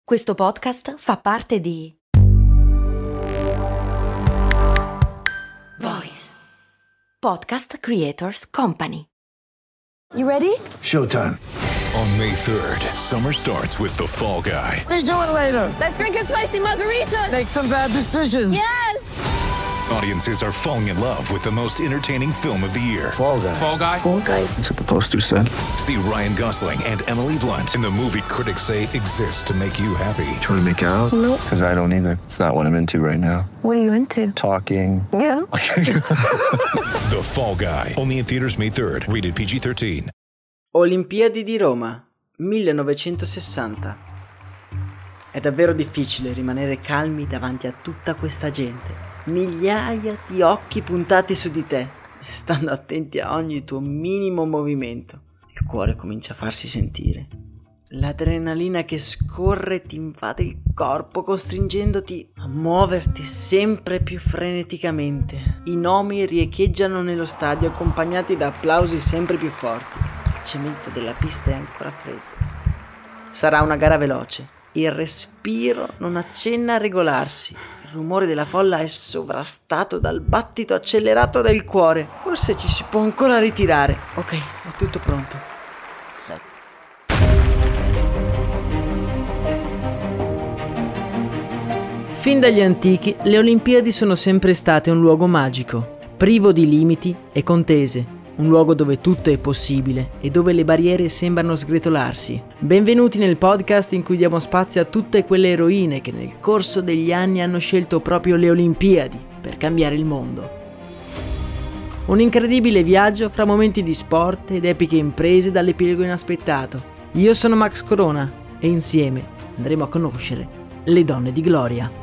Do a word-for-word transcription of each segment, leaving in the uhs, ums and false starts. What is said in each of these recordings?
Questo podcast fa parte di Voice Podcast Creators Company. You ready? Showtime. On May third, summer starts with The Fall Guy. Let's do it later. Let's drink a spicy margarita. Make some bad decisions. Yes! Audiences are falling in love with the most entertaining film of the year. Fall Guy. Fall Guy? Fall Guy. That's what the poster said. See Ryan Gosling and Emily Blunt in the movie critics say exists to make you happy. Trying to make it out? Nope. Because I don't either. It's not what I'm into right now. What are you into? Talking. Yeah. The Fall Guy. Only in theaters May third. Rated P G thirteen. Olimpiadi di Roma, millenovecentosessanta. È davvero difficile rimanere calmi davanti a tutta questa gente. Migliaia di occhi puntati su di te, stando attenti a ogni tuo minimo movimento. Il cuore comincia a farsi sentire. L'adrenalina che scorre ti invade il corpo, costringendoti a muoverti sempre più freneticamente. I nomi riecheggiano nello stadio, accompagnati da applausi sempre più forti. Il cemento della pista è ancora freddo. Sarà una gara veloce. Il respiro non accenna a regolarsi. Il rumore della folla è sovrastato dal battito accelerato del cuore. Forse ci si può ancora ritirare. Ok, è tutto pronto. Set. Fin dagli antichi, le Olimpiadi sono sempre state un luogo magico, privo di limiti e contese. Un luogo dove tutto è possibile e dove le barriere sembrano sgretolarsi. Benvenuti nel podcast in cui diamo spazio a tutte quelle eroine che nel corso degli anni hanno scelto proprio le Olimpiadi per cambiare il mondo. Un incredibile viaggio fra momenti di sport ed epiche imprese dall'epilogo inaspettato. Io sono Max Corona e insieme andremo a conoscere le donne di gloria.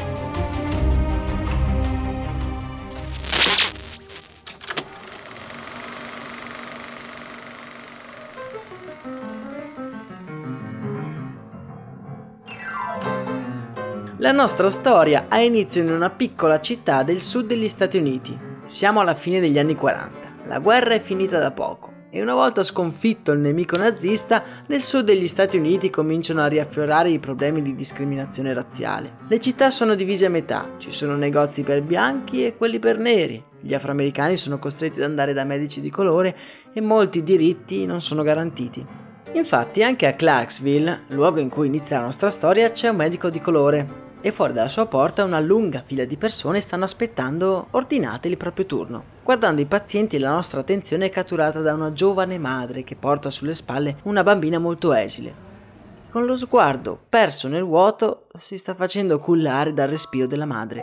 La nostra storia ha inizio in una piccola città del sud degli Stati Uniti. Siamo alla fine degli anni quaranta. La guerra è finita da poco e una volta sconfitto il nemico nazista, nel sud degli Stati Uniti cominciano a riaffiorare i problemi di discriminazione razziale. Le città sono divise a metà, ci sono negozi per bianchi e quelli per neri. Gli afroamericani sono costretti ad andare da medici di colore e molti diritti non sono garantiti. Infatti anche a Clarksville, luogo in cui inizia la nostra storia, c'è un medico di colore. E fuori dalla sua porta una lunga fila di persone stanno aspettando ordinate il proprio turno. Guardando i pazienti, la nostra attenzione è catturata da una giovane madre che porta sulle spalle una bambina molto esile. Con lo sguardo perso nel vuoto si sta facendo cullare dal respiro della madre.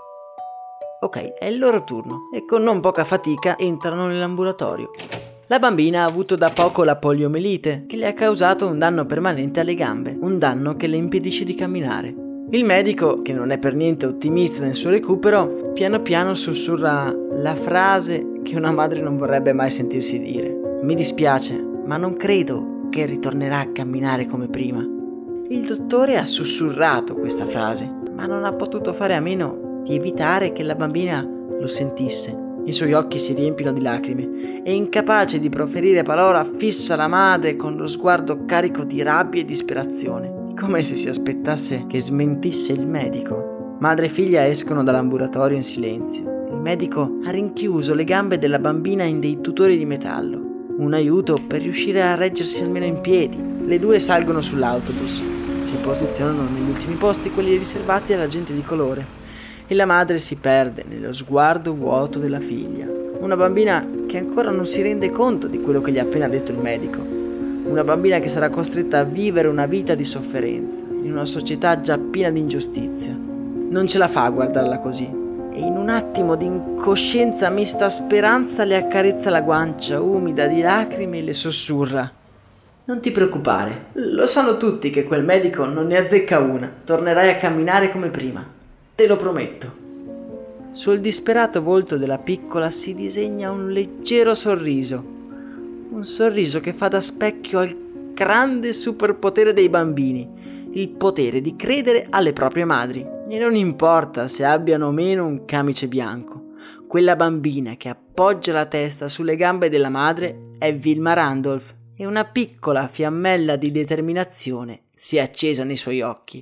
Ok, è il loro turno e con non poca fatica entrano nell'ambulatorio. La bambina ha avuto da poco la poliomelite, che le ha causato un danno permanente alle gambe, un danno che le impedisce di camminare. Il medico, che non è per niente ottimista nel suo recupero, piano piano sussurra la frase che una madre non vorrebbe mai sentirsi dire. Mi dispiace, ma non credo che ritornerà a camminare come prima. Il dottore ha sussurrato questa frase, ma non ha potuto fare a meno di evitare che la bambina lo sentisse. I suoi occhi si riempiono di lacrime e, incapace di proferire parola, fissa la madre con lo sguardo carico di rabbia e disperazione, come se si aspettasse che smentisse il medico. Madre e figlia escono dall'ambulatorio in silenzio. Il medico ha rinchiuso le gambe della bambina in dei tutori di metallo, un aiuto per riuscire a reggersi almeno in piedi. Le due salgono sull'autobus, si posizionano negli ultimi posti, quelli riservati alla gente di colore, e la madre si perde nello sguardo vuoto della figlia. Una bambina che ancora non si rende conto di quello che gli ha appena detto il medico. Una bambina che sarà costretta a vivere una vita di sofferenza, in una società già piena di ingiustizia. Non ce la fa a guardarla così, e in un attimo di incoscienza mista a speranza le accarezza la guancia umida di lacrime e le sussurra: non ti preoccupare, lo sanno tutti che quel medico non ne azzecca una, tornerai a camminare come prima, te lo prometto. Sul disperato volto della piccola si disegna un leggero sorriso. Un sorriso che fa da specchio al grande superpotere dei bambini, il potere di credere alle proprie madri. E non importa se abbiano o meno un camice bianco, quella bambina che appoggia la testa sulle gambe della madre è Wilma Randolph, e una piccola fiammella di determinazione si è accesa nei suoi occhi.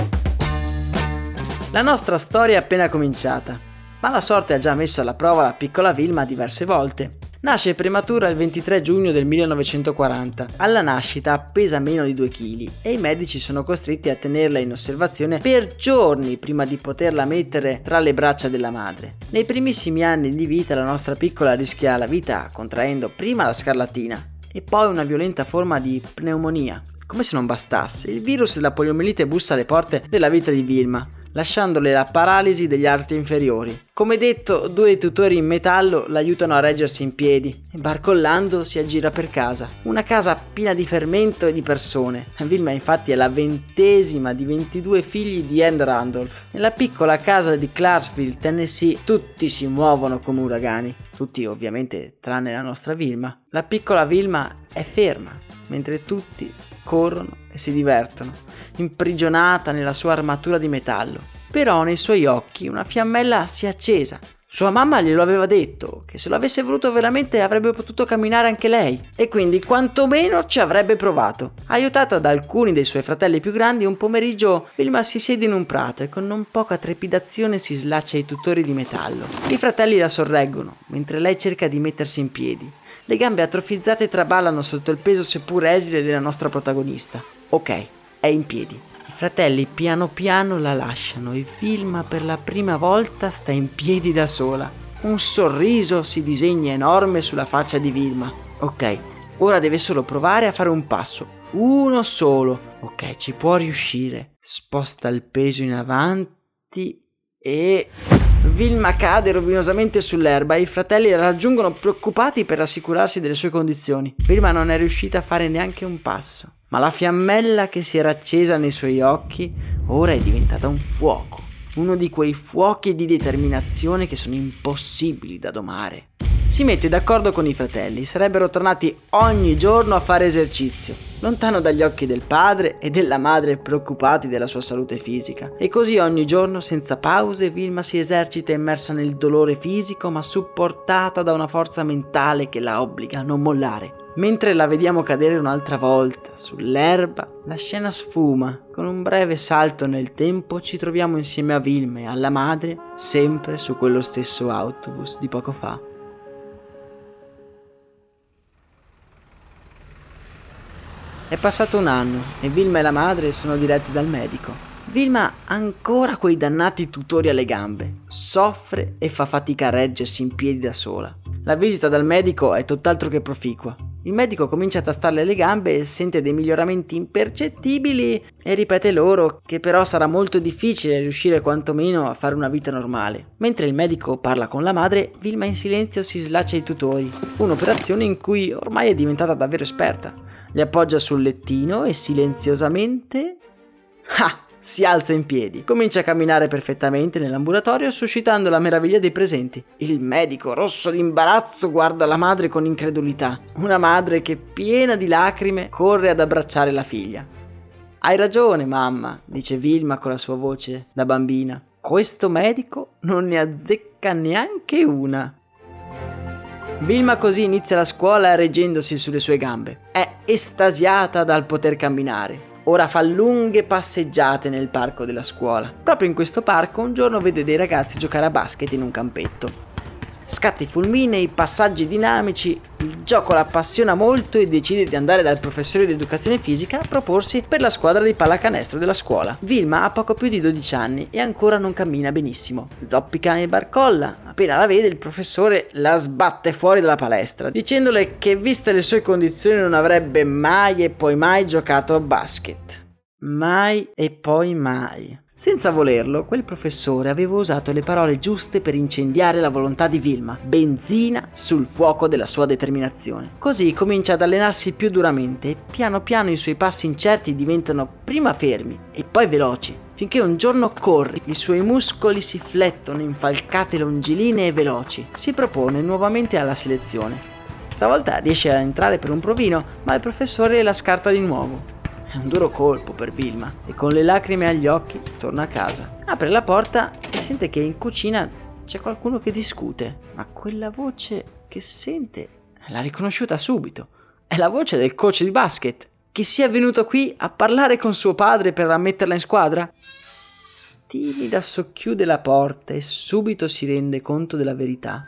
La nostra storia è appena cominciata, ma la sorte ha già messo alla prova la piccola Vilma diverse volte. Nasce prematura il ventitré giugno del millenovecentoquaranta. Alla nascita pesa meno di due chili e i medici sono costretti a tenerla in osservazione per giorni prima di poterla mettere tra le braccia della madre. Nei primissimi anni di vita la nostra piccola rischia la vita contraendo prima la scarlattina e poi una violenta forma di pneumonia. Come se non bastasse, il virus della poliomielite bussa alle porte della vita di Vilma, lasciandole la paralisi degli arti inferiori. Come detto, due tutori in metallo l'aiutano a reggersi in piedi e barcollando si aggira per casa. Una casa piena di fermento e di persone. Vilma infatti è la ventesima di ventidue figli di Anne Randolph. Nella piccola casa di Clarksville, Tennessee, tutti si muovono come uragani. Tutti ovviamente tranne la nostra Vilma. La piccola Vilma è ferma, mentre tutti corrono e si divertono, imprigionata nella sua armatura di metallo. Però nei suoi occhi una fiammella si è accesa. Sua mamma glielo aveva detto, che se lo avesse voluto veramente avrebbe potuto camminare anche lei, e quindi quantomeno ci avrebbe provato. Aiutata da alcuni dei suoi fratelli più grandi, un pomeriggio Vilma si siede in un prato e con non poca trepidazione si slaccia i tutori di metallo. I fratelli la sorreggono, mentre lei cerca di mettersi in piedi. Le gambe atrofizzate traballano sotto il peso seppur esile della nostra protagonista. Ok, è in piedi. I fratelli piano piano la lasciano e Vilma per la prima volta sta in piedi da sola. Un sorriso si disegna enorme sulla faccia di Vilma. Ok, ora deve solo provare a fare un passo. Uno solo. Ok, ci può riuscire. Sposta il peso in avanti e... Vilma cade rovinosamente sull'erba e i fratelli la raggiungono preoccupati per assicurarsi delle sue condizioni. Vilma non è riuscita a fare neanche un passo, ma la fiammella che si era accesa nei suoi occhi ora è diventata un fuoco, uno di quei fuochi di determinazione che sono impossibili da domare. Si mette d'accordo con i fratelli, sarebbero tornati ogni giorno a fare esercizio, lontano dagli occhi del padre e della madre preoccupati della sua salute fisica. E così ogni giorno, senza pause, Vilma si esercita immersa nel dolore fisico, ma supportata da una forza mentale che la obbliga a non mollare. Mentre la vediamo cadere un'altra volta sull'erba, la scena sfuma. Con un breve salto nel tempo ci troviamo insieme a Vilma e alla madre, sempre su quello stesso autobus di poco fa. È passato un anno e Vilma e la madre sono diretti dal medico. Vilma ha ancora quei dannati tutori alle gambe, soffre e fa fatica a reggersi in piedi da sola. La visita dal medico è tutt'altro che proficua. Il medico comincia a tastarle le gambe e sente dei miglioramenti impercettibili e ripete loro che però sarà molto difficile riuscire quantomeno a fare una vita normale. Mentre il medico parla con la madre, Vilma in silenzio si slaccia i tutori, un'operazione in cui ormai è diventata davvero esperta. Li appoggia sul lettino e silenziosamente... Ah! Si alza in piedi, comincia a camminare perfettamente nell'ambulatorio suscitando la meraviglia dei presenti. Il medico, rosso di imbarazzo, guarda la madre con incredulità. Una madre che, piena di lacrime, corre ad abbracciare la figlia. Hai ragione, mamma, dice Vilma con la sua voce da bambina. Questo medico non ne azzecca neanche una. Vilma così inizia la scuola reggendosi sulle sue gambe. È estasiata dal poter camminare. Ora fa lunghe passeggiate nel parco della scuola. Proprio in questo parco un giorno vede dei ragazzi giocare a basket in un campetto. Scatti fulminei, passaggi dinamici, il gioco la appassiona molto e decide di andare dal professore di educazione fisica a proporsi per la squadra di pallacanestro della scuola. Vilma ha poco più di dodici anni e ancora non cammina benissimo. Zoppica e barcolla. Appena la vede il professore la sbatte fuori dalla palestra, dicendole che viste le sue condizioni non avrebbe mai e poi mai giocato a basket. Mai e poi mai. Senza volerlo, quel professore aveva usato le parole giuste per incendiare la volontà di Vilma, benzina sul fuoco della sua determinazione. Così comincia ad allenarsi più duramente e piano piano i suoi passi incerti diventano prima fermi e poi veloci, finché un giorno corre, i suoi muscoli si flettono in falcate longilinee e veloci. Si propone nuovamente alla selezione. Stavolta riesce a entrare per un provino, ma il professore la scarta di nuovo. È un duro colpo per Vilma e con le lacrime agli occhi torna a casa. Apre la porta e sente che in cucina c'è qualcuno che discute, ma quella voce che sente l'ha riconosciuta subito. È la voce del coach di basket. che sia venuto qui a parlare con suo padre per ammetterla in squadra? Timida socchiude la porta e subito si rende conto della verità.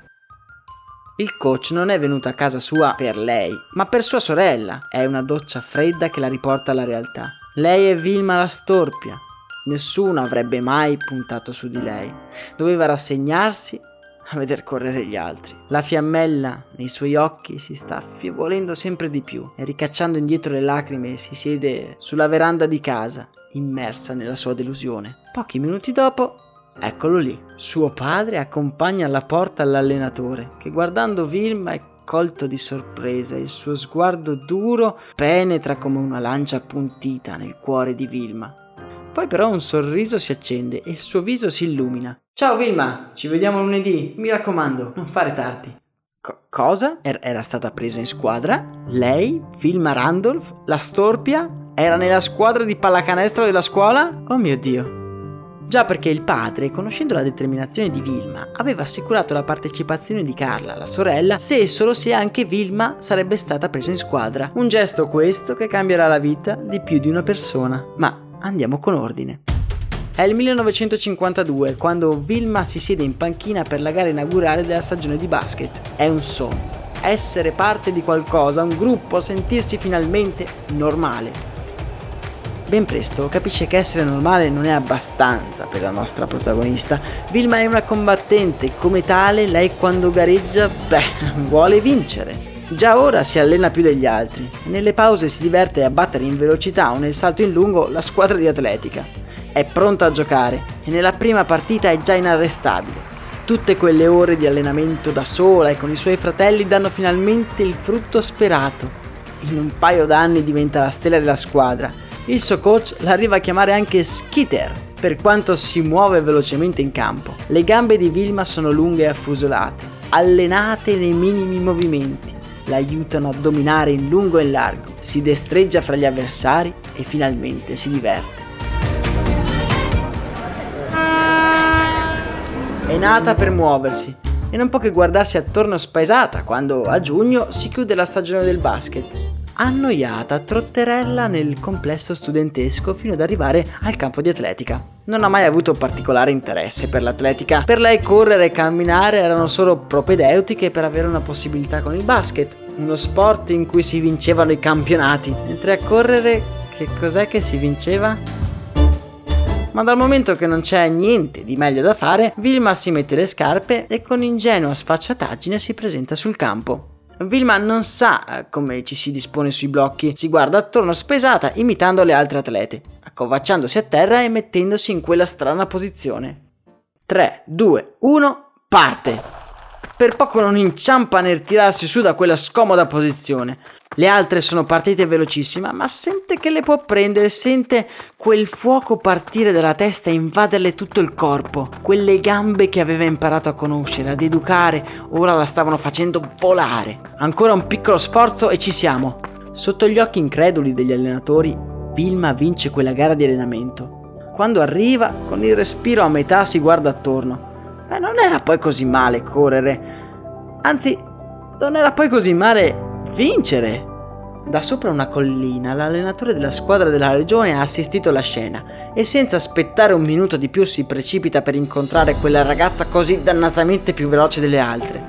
Il coach non è venuto a casa sua per lei, ma per sua sorella. È una doccia fredda che la riporta alla realtà. Lei è Vilma la storpia. Nessuno avrebbe mai puntato su di lei. Doveva rassegnarsi a veder correre gli altri. La fiammella nei suoi occhi si sta affievolendo sempre di più e ricacciando indietro le lacrime si siede sulla veranda di casa, immersa nella sua delusione. Pochi minuti dopo, eccolo lì. Suo padre accompagna alla porta l'allenatore, che guardando Vilma è colto di sorpresa e il suo sguardo duro penetra come una lancia appuntita nel cuore di Vilma. Poi però un sorriso si accende e il suo viso si illumina. Ciao Vilma, ci vediamo lunedì, mi raccomando, non fare tardi. Co- cosa? Er- era stata presa in squadra? Lei, Vilma Randolph, la storpia? Era nella squadra di pallacanestro della scuola? Oh mio Dio! Già, perché il padre, conoscendo la determinazione di Vilma, aveva assicurato la partecipazione di Carla, la sorella, se e solo se anche Vilma sarebbe stata presa in squadra. Un gesto questo che cambierà la vita di più di una persona. Ma andiamo con ordine. È il millenovecentocinquantadue, quando Vilma si siede in panchina per la gara inaugurale della stagione di basket. È un sogno. Essere parte di qualcosa, un gruppo, sentirsi finalmente normale. Ben presto capisce che essere normale non è abbastanza per la nostra protagonista. Vilma è una combattente, come tale lei quando gareggia, beh, vuole vincere. Già ora si allena più degli altri e nelle pause si diverte a battere in velocità o nel salto in lungo la squadra di atletica. È pronta a giocare e nella prima partita è già inarrestabile. Tutte quelle ore di allenamento da sola e con i suoi fratelli danno finalmente il frutto sperato. In un paio d'anni diventa la stella della squadra. Il suo coach l'arriva a chiamare anche Skitter, per quanto si muove velocemente in campo. Le gambe di Vilma sono lunghe e affusolate, allenate nei minimi movimenti. L'aiutano a dominare in lungo e in largo, si destreggia fra gli avversari e finalmente si diverte. È nata per muoversi e non può che guardarsi attorno spaesata quando a giugno si chiude la stagione del basket. Annoiata trotterella nel complesso studentesco fino ad arrivare al campo di atletica. Non ha mai avuto particolare interesse per l'atletica. Per lei correre e camminare erano solo propedeutiche per avere una possibilità con il basket, uno sport in cui si vincevano i campionati, mentre a correre che cos'è che si vinceva? Ma dal momento che non c'è niente di meglio da fare, Vilma si mette le scarpe e con ingenua sfacciataggine si presenta sul campo. Vilma non sa come ci si dispone sui blocchi, si guarda attorno spesata imitando le altre atlete, accovacciandosi a terra e mettendosi in quella strana posizione. tre, due, uno, parte! Per poco non inciampa nel tirarsi su da quella scomoda posizione. Le altre sono partite velocissime, ma sente che le può prendere, sente quel fuoco partire dalla testa e invaderle tutto il corpo. Quelle gambe che aveva imparato a conoscere, ad educare, ora la stavano facendo volare. Ancora un piccolo sforzo e ci siamo. Sotto gli occhi increduli degli allenatori, Vilma vince quella gara di allenamento. Quando arriva, con il respiro a metà si guarda attorno. Ma non era poi così male correre. Anzi, non era poi così male vincere. Da sopra una collina l'allenatore della squadra della regione ha assistito alla scena e senza aspettare un minuto di più si precipita per incontrare quella ragazza così dannatamente più veloce delle altre.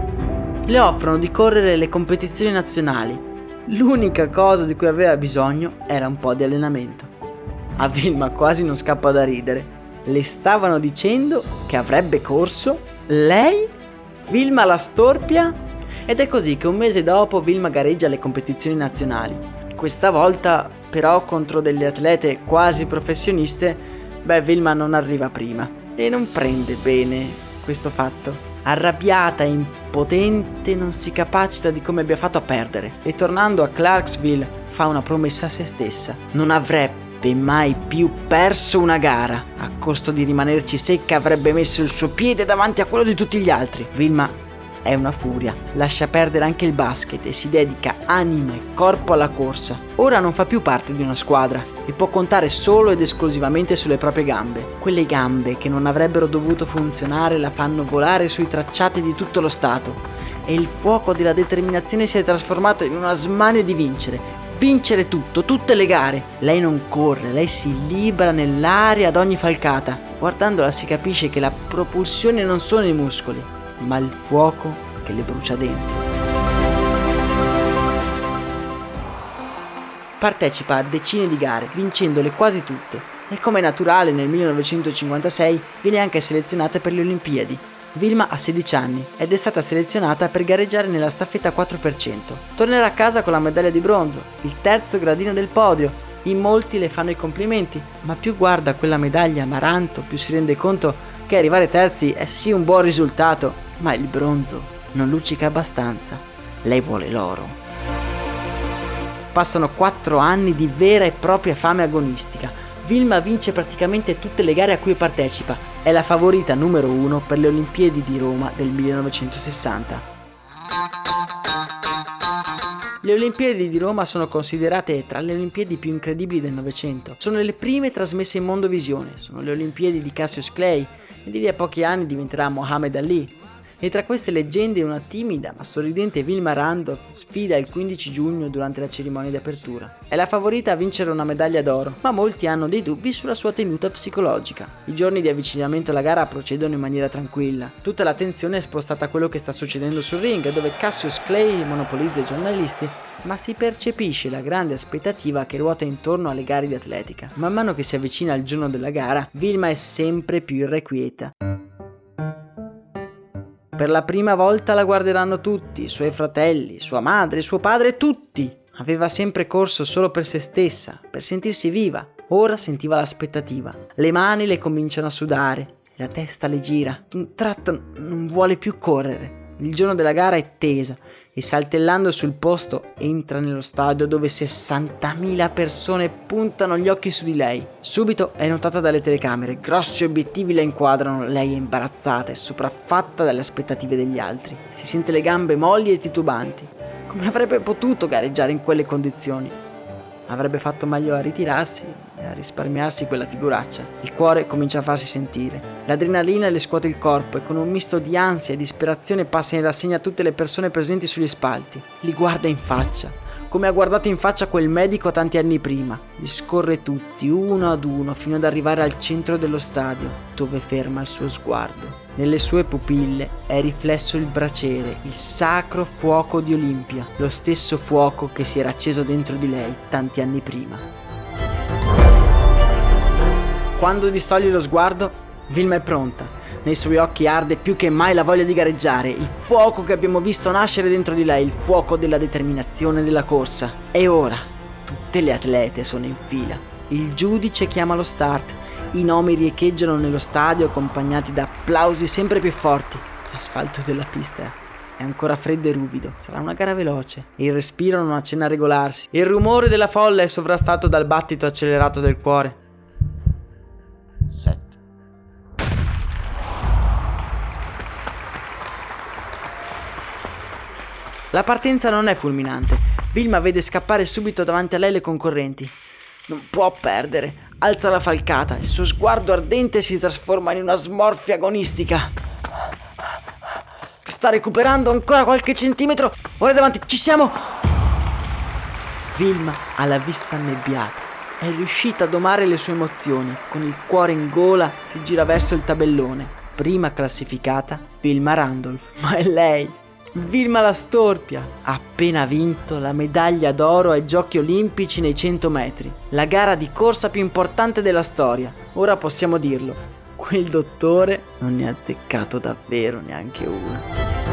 Le offrono di correre le competizioni nazionali. L'unica cosa di cui aveva bisogno era un po' di allenamento. A Vilma quasi non scappa da ridere. Le stavano dicendo che avrebbe corso lei, Vilma la storpia? Ed è così che un mese dopo Vilma gareggia alle competizioni nazionali. Questa volta però contro delle atlete quasi professioniste, beh, Vilma non arriva prima e non prende bene questo fatto. Arrabbiata e impotente non si capacita di come abbia fatto a perdere e tornando a Clarksville fa una promessa a se stessa: non avrebbe mai più perso una gara. A costo di rimanerci secca avrebbe messo il suo piede davanti a quello di tutti gli altri. Vilma è una furia, lascia perdere anche il basket e si dedica anima e corpo alla corsa. Ora non fa più parte di una squadra e può contare solo ed esclusivamente sulle proprie gambe. Quelle gambe che non avrebbero dovuto funzionare la fanno volare sui tracciati di tutto lo stato e il fuoco della determinazione si è trasformato in una smania di vincere. vincere tutto, tutte le gare. Lei non corre, lei si libera nell'aria ad ogni falcata. Guardandola si capisce che la propulsione non sono i muscoli, ma il fuoco che le brucia dentro. Partecipa a decine di gare, vincendole quasi tutte, e come è naturale nel millenovecentocinquantasei viene anche selezionata per le Olimpiadi. Vilma ha sedici anni ed è stata selezionata per gareggiare nella staffetta quattro per cento. Tornerà a casa con la medaglia di bronzo, il terzo gradino del podio. In molti le fanno i complimenti, ma più guarda quella medaglia amaranto, più si rende conto che arrivare terzi è sì un buon risultato, ma il bronzo non luccica abbastanza. Lei vuole l'oro. Passano quattro anni di vera e propria fame agonistica. Vilma vince praticamente tutte le gare a cui partecipa. È la favorita numero uno per le Olimpiadi di Roma del millenovecentosessanta. Le Olimpiadi di Roma sono considerate tra le Olimpiadi più incredibili del Novecento. Sono le prime trasmesse in mondovisione. Sono le Olimpiadi di Cassius Clay e di lì a pochi anni diventerà Muhammad Ali. E tra queste leggende una timida ma sorridente Vilma Randolph sfida il quindici giugno durante la cerimonia di apertura. È la favorita a vincere una medaglia d'oro, ma molti hanno dei dubbi sulla sua tenuta psicologica. I giorni di avvicinamento alla gara procedono in maniera tranquilla. Tutta l'attenzione è spostata a quello che sta succedendo sul ring, dove Cassius Clay monopolizza i giornalisti, ma si percepisce la grande aspettativa che ruota intorno alle gare di atletica. Man mano che si avvicina il giorno della gara, Vilma è sempre più irrequieta. Per la prima volta la guarderanno tutti, i suoi fratelli, sua madre, suo padre, tutti. Aveva sempre corso solo per se stessa, per sentirsi viva. Ora sentiva l'aspettativa. Le mani le cominciano a sudare, la testa le gira. Un tratto non vuole più correre. Il giorno della gara è tesa e saltellando sul posto entra nello stadio dove sessantamila persone puntano gli occhi su di lei. Subito è notata dalle telecamere, grossi obiettivi la inquadrano, lei è imbarazzata e sopraffatta dalle aspettative degli altri. Si sente le gambe molli e titubanti. Come avrebbe potuto gareggiare in quelle condizioni? Avrebbe fatto meglio a ritirarsi e a risparmiarsi quella figuraccia. Il cuore comincia a farsi sentire. L'adrenalina le scuote il corpo e con un misto di ansia e disperazione passa in rassegna tutte le persone presenti sugli spalti. Li guarda in faccia, come ha guardato in faccia quel medico tanti anni prima. Li scorre tutti, uno ad uno, fino ad arrivare al centro dello stadio, dove ferma il suo sguardo. Nelle sue pupille è riflesso il braciere, il sacro fuoco di Olimpia, lo stesso fuoco che si era acceso dentro di lei tanti anni prima. Quando distoglie lo sguardo, Vilma è pronta. Nei suoi occhi arde più che mai la voglia di gareggiare, il fuoco che abbiamo visto nascere dentro di lei, il fuoco della determinazione della corsa. E ora tutte le atlete sono in fila. Il giudice chiama lo start. I nomi riecheggiano nello stadio accompagnati da applausi sempre più forti. L'asfalto della pista è ancora freddo e ruvido. Sarà una gara veloce e il respiro non accenna a regolarsi. Il rumore della folla è sovrastato dal battito accelerato del cuore. Sette. La partenza non è fulminante. Vilma vede scappare subito davanti a lei le concorrenti. Non può perdere. Alza la falcata, il suo sguardo ardente si trasforma in una smorfia agonistica. Sta recuperando ancora qualche centimetro. Ora davanti, ci siamo! Vilma ha la vista annebbiata. È riuscita a domare le sue emozioni. Con il cuore in gola si gira verso il tabellone. Prima classificata, Vilma Randolph. Ma è lei! Vilma la storpia ha appena vinto la medaglia d'oro ai Giochi Olimpici nei cento metri, la gara di corsa più importante della storia. Ora possiamo dirlo, quel dottore non ne ha azzeccato davvero neanche una.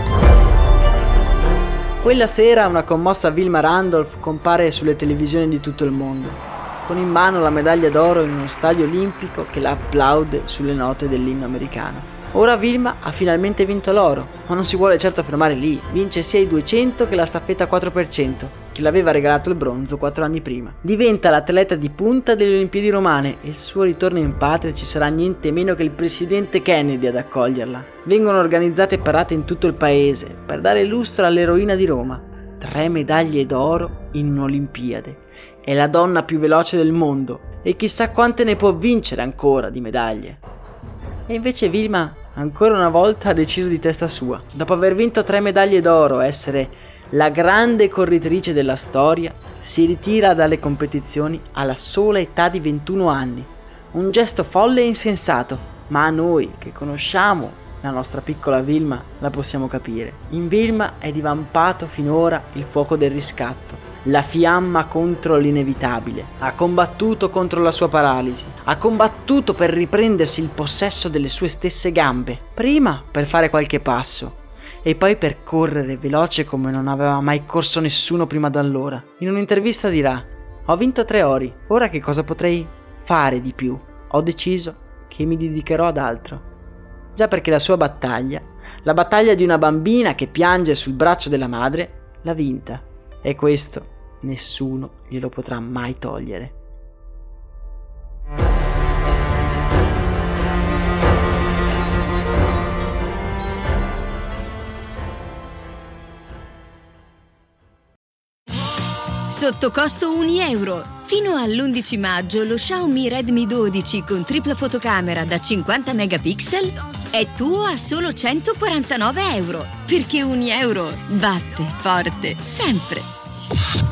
Quella sera una commossa Vilma Randolph compare sulle televisioni di tutto il mondo, con in mano la medaglia d'oro in uno stadio olimpico che la applaude sulle note dell'inno americano. Ora Vilma ha finalmente vinto l'oro, ma non si vuole certo fermare lì. Vince sia i duecento che la staffetta quattro per cento, che le aveva regalato il bronzo quattro anni prima. Diventa l'atleta di punta delle Olimpiadi romane e il suo ritorno in patria ci sarà niente meno che il presidente Kennedy ad accoglierla. Vengono organizzate parate in tutto il paese per dare lustro all'eroina di Roma. Tre medaglie d'oro in un'Olimpiade. È la donna più veloce del mondo e chissà quante ne può vincere ancora di medaglie. E invece Vilma ancora una volta ha deciso di testa sua. Dopo aver vinto tre medaglie d'oro, essere la grande corritrice della storia si ritira dalle competizioni alla sola età di ventuno anni. Un gesto folle e insensato, ma a noi che conosciamo la nostra piccola Vilma la possiamo capire. In Vilma è divampato finora il fuoco del riscatto, la fiamma contro l'inevitabile. Ha combattuto contro la sua paralisi, ha combattuto per riprendersi il possesso delle sue stesse gambe, prima per fare qualche passo e poi per correre veloce come non aveva mai corso nessuno prima d'allora. In un'intervista dirà: ho vinto tre ori, ora che cosa potrei fare di più? Ho deciso che mi dedicherò ad altro. Già perché la sua battaglia, la battaglia di una bambina che piange sul braccio della madre, l'ha vinta. E questo nessuno glielo potrà mai togliere. Sotto costo un euro. Fino all'undici maggio lo Xiaomi Redmi dodici con tripla fotocamera da cinquanta megapixel è tuo a solo centoquarantanove euro. Perché un euro batte forte sempre.